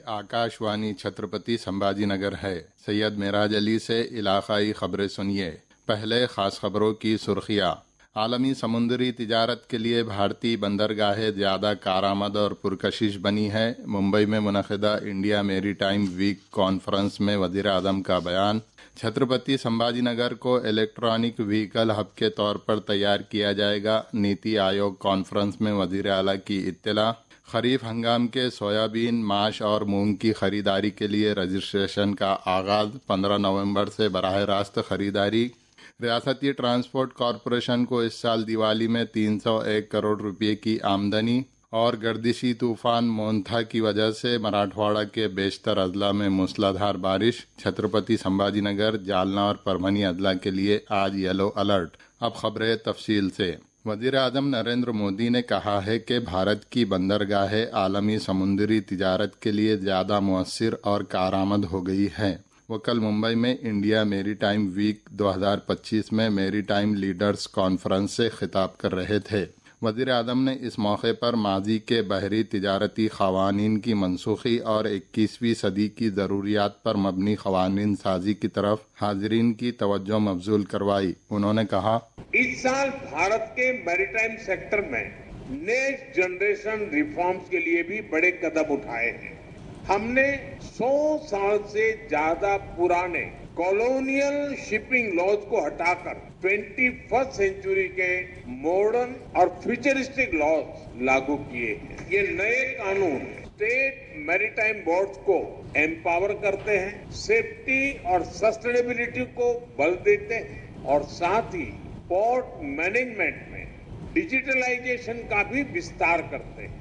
आकाशवाणी छत्रपति संभाजीनगर है। सैयद मेराज अली से इलाकाई खबरें सुनिए। पहले खास खबरों की सुर्खियां। आलमी समुद्री तिजारत के लिए भारतीय बंदरगाहें ज़्यादा कारआमद और पुरकशिश बनी है। मुंबई में मुनक़िदा इंडिया मेरीटाइम वीक कॉन्फ्रेंस में वज़ीर-ए-आज़म का बयान। छत्रपति संभाजीनगर को इलेक्ट्रॉनिक व्हीकल हब के तौर पर तैयार किया जाएगा। नीति आयोग कॉन्फ्रेंस में वज़ीर आला की इत्तला। खरीफ हंगाम के सोयाबीन, माश और मूंग की खरीदारी के लिए रजिस्ट्रेशन का आगाज। 15 नवंबर से बराह रास्त खरीदारी। रियासती ट्रांसपोर्ट कॉरपोरेशन को इस साल दिवाली में 301 करोड़ रुपए की आमदनी। और गर्दिशी तूफान मोंथा की वजह से मराठवाड़ा के बेशतर अजला में मूसलाधार बारिश। छत्रपति संभाजीनगर, जालना और परभनी अजला के लिए आज येलो अलर्ट। अब खबरें तफसील से। वज़ीर-ए-आज़म नरेंद्र मोदी ने कहा है कि भारत की बंदरगाहें आलमी समुद्री तिजारत के लिए ज़्यादा मुअस्सिर और कारआमद हो गई हैं। वो कल मुंबई में इंडिया मेरीटाइम वीक 2025 में मेरीटाइम लीडर्स कॉन्फ्रेंस से खिताब कर रहे थे। वज़ीर-ए-आज़म ने इस मौके पर माजी के बहरी तिजारती क़वानीन की मनसूखी और 21वीं सदी की ज़रूरियात पर मबनी क़वानीन साजी की तरफ हाज़रीन की तवज्जो मबजूल करवाई। उन्होंने कहा, इस साल भारत के मैरीटाइम सेक्टर में नेक्स्ट जनरेशन रिफॉर्म्स के लिए भी बड़े कदम उठाए हैं। हमने 100 साल से ज्यादा पुराने कॉलोनियल शिपिंग लॉज को हटाकर 21st सेंचुरी के मॉडर्न और फ्यूचरिस्टिक लॉज लागू किए हैं। ये नए कानून स्टेट मैरीटाइम बोर्ड्स को एम्पावर करते हैं, सेफ्टी और सस्टेनेबिलिटी को बल देते हैं और साथ ही पोर्ट मैनेजमेंट में डिजिटलाइजेशन का भी विस्तार करते हैं।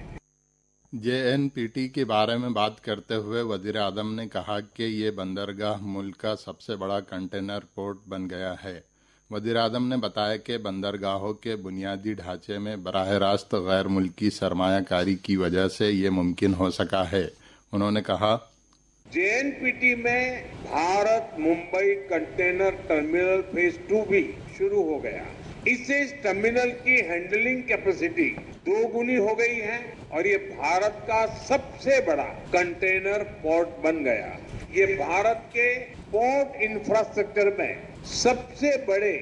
JNPT के बारे में बात करते हुए वज़ीर-ए-आज़म ने कहा कि ये बंदरगाह मुल्क का सबसे बड़ा कंटेनर पोर्ट बन गया है। वज़ीर-ए-आज़म ने बताया कि बंदरगाहों के बुनियादी ढांचे में बराह रास्त गैर मुल्की सरमायाकारी की वजह से ये मुमकिन हो सका है। उन्होंने कहा, JNPT में Bharat Mumbai container terminal phase 2 भी शुरू हो गया। इससे इस टर्मिनल की हैंडलिंग कैपेसिटी 2 गुनी हो गई है और ये भारत का सबसे बड़ा कंटेनर पोर्ट बन गया। ये भारत के पोर्ट इंफ्रास्ट्रक्चर में सबसे बड़े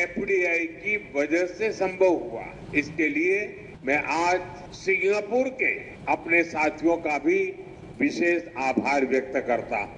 FDI की वजह से संभव हुआ। इसके लिए मैं आज सिंगापुर के अपने साथियों का भी विशेष आभार व्यक्त करता हूँ।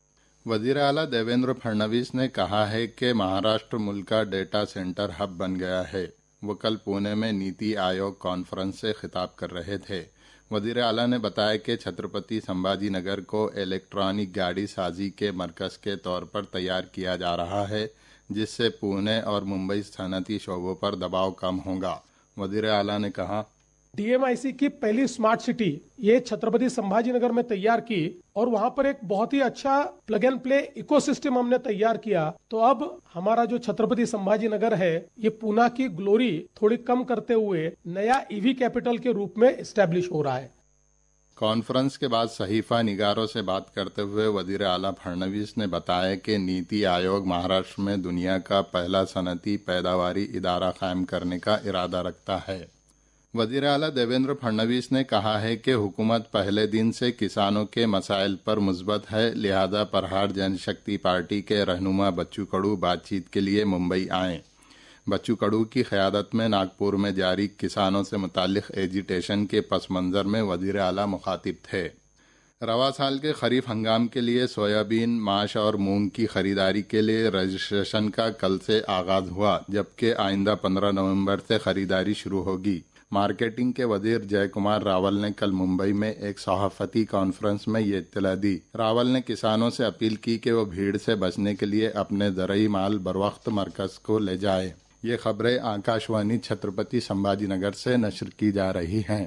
वज़ीर आला देवेंद्र फडणवीस ने कहा है कि महाराष्ट्र मुल्क का डेटा सेंटर हब बन गया है। वो कल पुणे में नीति आयोग कॉन्फ्रेंस से खिताब कर रहे थे। वज़ीर आला ने बताया कि छत्रपति संभाजीनगर को इलेक्ट्रॉनिक गाड़ी साजी के मरकज़ के तौर पर तैयार किया जा रहा है, जिससे पुणे और मुंबई सनअती शोबों पर दबाव कम होगा। वज़ीर आला ने कहा, DMIC की पहली स्मार्ट सिटी ये छत्रपति संभाजीनगर में तैयार की और वहाँ पर एक बहुत ही अच्छा प्लग एंड प्ले इकोसिस्टम हमने तैयार किया। तो अब हमारा जो छत्रपति संभाजीनगर है ये पूना की ग्लोरी थोड़ी कम करते हुए नया EV कैपिटल के रूप में एस्टेब्लिश हो रहा है। कॉन्फ्रेंस के बाद सहीफा निगारों से बात करते हुए वज़ीर आला फडणवीस ने बताया कि नीति आयोग महाराष्ट्र में दुनिया का पहला सनअती पैदावारी इदारा कायम करने का इरादा रखता है। वज़ीर आला देवेंद्र फडणवीस ने कहा है कि हुकूमत पहले दिन से किसानों के मसाइल पर मुस्बत है, लिहाजा प्रहार जनशक्ति पार्टी के रहनुमा बच्चू कडू बातचीत के लिए मुंबई आए। बच्चू कडू की क़यादत में नागपुर में जारी किसानों से मुताल्लिक़ एजिटेशन के पस मंज़र में वज़ीर आला मुखातिब थे। रवा साल के खरीफ हंगाम के लिए सोयाबीन, माश और मूंग की खरीदारी के लिए रजिस्ट्रेशन का कल से आगाज हुआ, जबकि आइंदा 15 नवंबर से खरीदारी शुरू होगी। मार्केटिंग के वजीर जय कुमार रावल ने कल मुंबई में एक सहाफती कॉन्फ्रेंस में ये इत्तला दी। रावल ने किसानों से अपील की कि वो भीड़ से बचने के लिए अपने ज़रई माल बरवक्त मरकज को ले जाए। ये खबरें आकाशवाणी छत्रपति संभाजीनगर से नशर की जा रही हैं।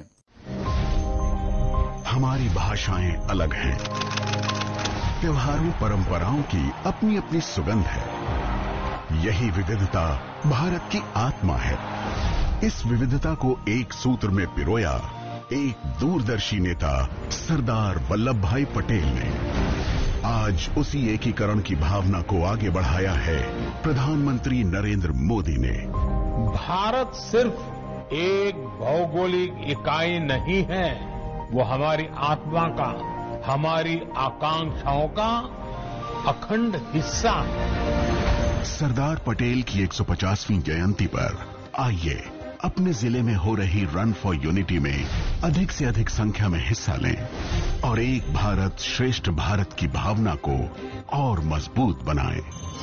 हमारी भाषाएं अलग हैं, त्योहारों परंपराओं की अपनी अपनी सुगंध है। यही विविधता भारत की आत्मा है। इस विविधता को एक सूत्र में पिरोया एक दूरदर्शी नेता सरदार वल्लभ भाई पटेल ने। आज उसी एकीकरण की भावना को आगे बढ़ाया है प्रधानमंत्री नरेंद्र मोदी ने। भारत सिर्फ एक भौगोलिक इकाई नहीं है, वो हमारी आत्मा का, हमारी आकांक्षाओं का अखंड हिस्सा है। सरदार पटेल की 150वीं जयंती पर आइए अपने जिले में हो रही रन फॉर यूनिटी में अधिक से अधिक संख्या में हिस्सा लें और एक भारत श्रेष्ठ भारत की भावना को और मजबूत बनाएं।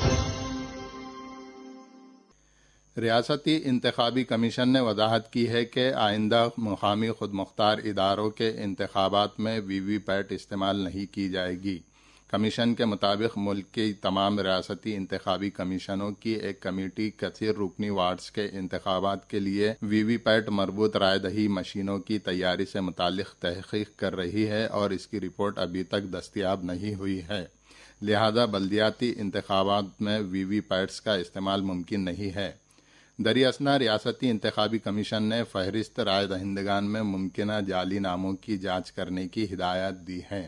रियासती इंतखाबी कमीशन ने वजाहत की है कि आइंदा मुकामी खुद मुख्तार इदारों के इंतखाबात में वीवीपैट इस्तेमाल नहीं की जाएगी। कमीशन के मुताबिक मुल्क के तमाम रियासती इंतखाबी कमीशनों की एक कमेटी कसीर रुकनी वार्ड्स के इंतखाबात के लिए वीवीपैट मरबूत रायदही मशीनों की तैयारी से मुतालिक तहकीक कर रही है और इसकी रिपोर्ट अभी तक दस्तयाब नहीं हुई है। लिहाजा बल्दियाती इंतखाबात में वीवीपैट्स का इस्तेमाल मुमकिन नहीं है। दरियासना रियासती इंतखाबी कमीशन ने फहरिस्त राय दहिंदगान में मुमकिना जाली नामों की जांच करने की हिदायत दी है।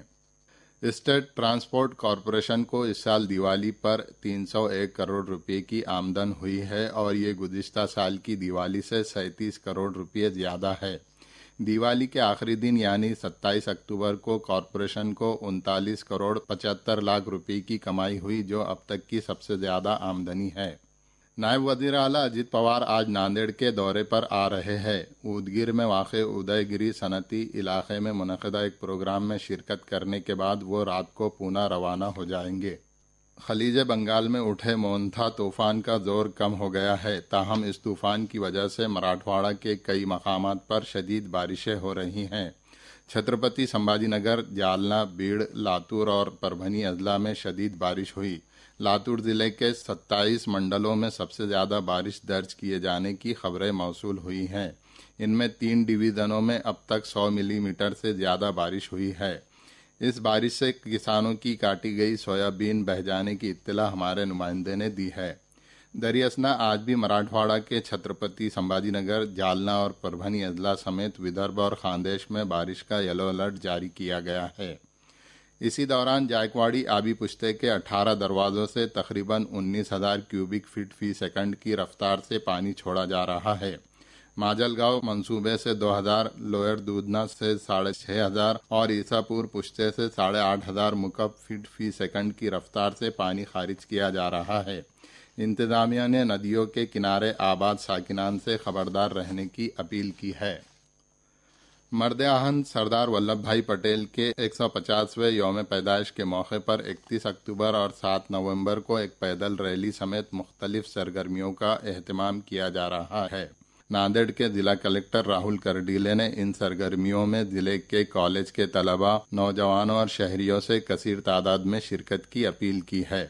स्टेट ट्रांसपोर्ट कॉरपोरेशन को इस साल दिवाली पर 301 करोड़ रुपए की आमदन हुई है और ये गुज़िश्ता साल की दिवाली से 37 करोड़ रुपए ज्यादा है। दिवाली के आखिरी दिन यानी 27 अक्टूबर को कॉरपोरेशन को 39 करोड़ 75 लाख रुपए की कमाई हुई, जो अब तक की सबसे ज्यादा आमदनी है। नायब वज़ीर आला अजित पवार आज नांदेड़ के दौरे पर आ रहे हैं। उदगीर में वाक़े उदयगिरी सनती इलाके में मुनक़िदा एक प्रोग्राम में शिरकत करने के बाद वो रात को पूना रवाना हो जाएंगे। खलीज बंगाल में उठे मोन्था तूफान का जोर कम हो गया है, ताहम इस तूफान की वजह से मराठवाड़ा के कई मकामात पर शदीद बारिशें हो रही हैं। छत्रपति संभाजीनगर, जालना, बीड़, लातूर और परभनी अजला में शदीद बारिश हुई। लातूर जिले के 27 मंडलों में सबसे ज्यादा बारिश दर्ज किए जाने की खबरें मौसूल हुई हैं। इनमें 3 डिवीजनों में अब तक 100 मिलीमीटर से ज्यादा बारिश हुई है। इस बारिश से किसानों की काटी गई सोयाबीन बह जाने की इत्तला हमारे नुमाइंदे ने दी है। दरियासना आज भी मराठवाड़ा के छत्रपति संभाजीनगर, जालना और परभनी अजला समेत विदर्भ और खानदेश में बारिश का येलो अलर्ट जारी किया गया है। इसी दौरान जायकवाड़ी आबी पुश्ते के 18 दरवाजों से तकरीबन 19,000 क्यूबिक फीट फी सेकंड की रफ्तार से पानी छोड़ा जा रहा है। माजलगांव मंसूबे से 2,000, लोअर दूधना से 6,500 और ईसापुर पुश्ते से 8,500 मुकब फीट फी सेकंड की रफ्तार से पानी खारिज किया जा रहा है। इंतजामिया ने नदियों के किनारे आबाद साकिनान से खबरदार रहने की अपील की है। मर्द-ए-आहन सरदार वल्लभ भाई पटेल के 150वें यौम पैदाइश के मौके पर 31 अक्टूबर और 7 नवंबर को एक पैदल रैली समेत मुख्तलिफ सरगर्मियों का एहतमाम किया जा रहा है। नांदेड़ के जिला कलेक्टर राहुल करडीले ने इन सरगर्मियों में जिले के कॉलेज के तलबा, नौजवानों और शहरियों से कसीर तादाद में शिरकत की अपील की है।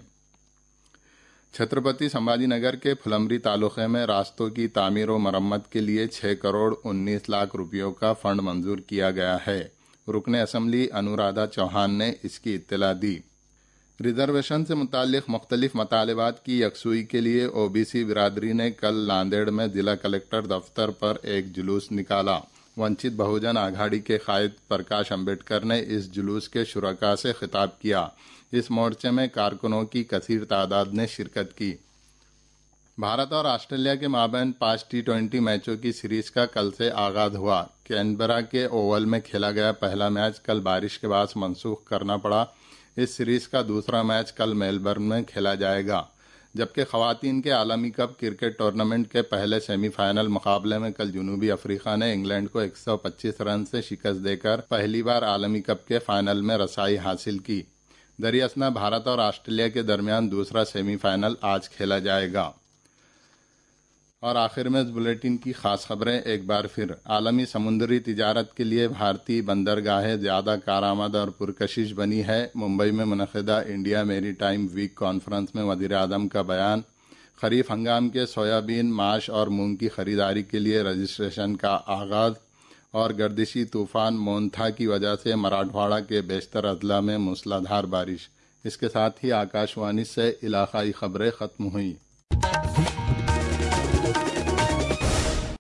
छत्रपति संभाजीनगर के फुलंब्री तालुके में रास्तों की तामीर और मरम्मत के लिए 6 करोड़ 19 लाख रुपयों का फंड मंजूर किया गया है। रुकने असम्बली अनुराधा चौहान ने इसकी इत्तला दी। रिजर्वेशन से मुतालिक मुख्तलिफ मतालिबात की यकसुई के लिए ओबीसी बिरादरी ने कल नांदेड़ में जिला कलेक्टर दफ्तर पर एक जुलूस निकाला। वंचित बहुजन आघाड़ी के कायद प्रकाश अम्बेडकर ने इस जुलूस के शुरका से खिताब किया। इस मोर्चे में कारकुनों की कसीर तादाद ने शिरकत की। भारत और ऑस्ट्रेलिया के माबैन 5 T20 मैचों की सीरीज का कल से आगाज हुआ। कैनबरा के ओवल में खेला गया पहला मैच कल बारिश के बाद मंसूख करना पड़ा। इस सीरीज का दूसरा मैच कल मेलबर्न में खेला जाएगा, जबकि खवातीन के आलमी कप क्रिकेट टूर्नामेंट के पहले सेमीफाइनल मुकाबले में कल जनूबी अफ्रीका ने इंग्लैंड को 125 रन से शिकस्त देकर पहली बार आलमी कप के फाइनल में रसाई हासिल की। दरियासना भारत और ऑस्ट्रेलिया के दरमियान दूसरा सेमीफाइनल आज खेला जाएगा। और आखिर में इस बुलेटिन की खास खबरें एक बार फिर। आलमी समुद्री तिजारत के लिए भारतीय बंदरगाहें ज्यादा कारआमद और पुरकशिश बनी है। मुंबई में मुनक़िदा India maritime week conference में वज़ीर आज़म का बयान। खरीफ हंगाम के सोयाबीन, माश और मूंग की खरीदारी के लिए रजिस्ट्रेशन का आगाज। और गर्दिशी तूफान मोन्था की वजह से मराठवाड़ा के बेशतर अजला में मूसलाधार बारिश। इसके साथ ही आकाशवाणी से इलाकाई खबरें खत्म हुई।